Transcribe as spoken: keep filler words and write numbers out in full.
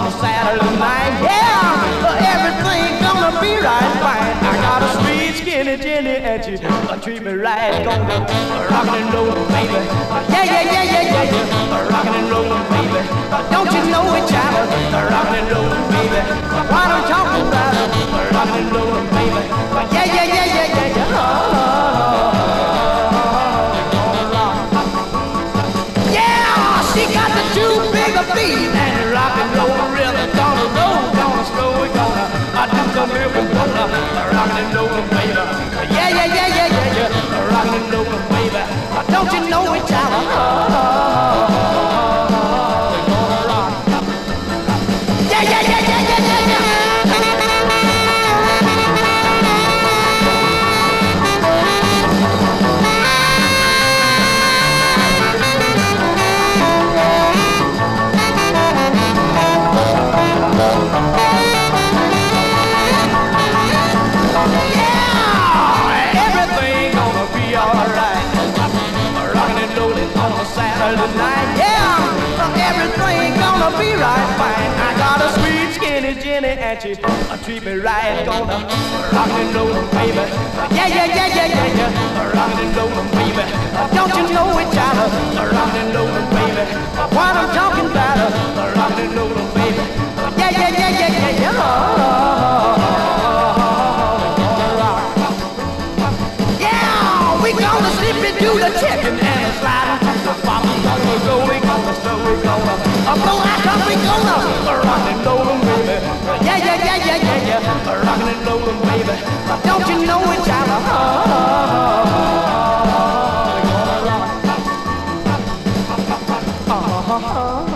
a Saturday night. Yeah, everything gonna be right fine. I got a sweet skinny Jenny and she uh, treat me right. Gonna uh, rockin' and rollin', baby. Uh, yeah, yeah, yeah, yeah, yeah, yeah. Uh, rockin' and rollin', baby. Uh, don't you know it, child? Uh, rockin' and rollin', baby. Uh, what I'm talking about? Uh, rockin' and rollin', baby. Uh, yeah, yeah, yeah, yeah, yeah, yeah. Oh, oh, oh, oh, oh. Yeah, she got the two bigger feet and rock and roll rhythm. Gonna roll, gonna slow it, gonna I do some living, gonna rock and roll, baby. Yeah, yeah, yeah, yeah, yeah, yeah. Rock and roll, baby. Don't you know it, child? Oh, oh, oh, oh, oh, gonna rock. Yeah, yeah, yeah, yeah, yeah, yeah, yeah. Saturday night, yeah, everything gonna be right fine. I got a sweet skinny Jenny and she uh, treat me right. Gonna rock and roll, baby. Yeah, yeah, yeah, yeah, yeah, yeah. Rock and roll, baby. Don't you know it, child? Rock and roll, baby. What I'm talking about? Rock and roll, baby. Yeah, yeah, yeah, yeah, yeah, yeah. Oh, yeah, we gonna slip into the chicken and slide. Gonna go, we gonna slow, we gonna I'm gonna act up, we gonna rock and roll, baby. Yeah, yeah, yeah, yeah, yeah, yeah. Rock and roll, baby. Don't you know it, child? Oh, oh, oh, oh, oh, oh, oh, oh.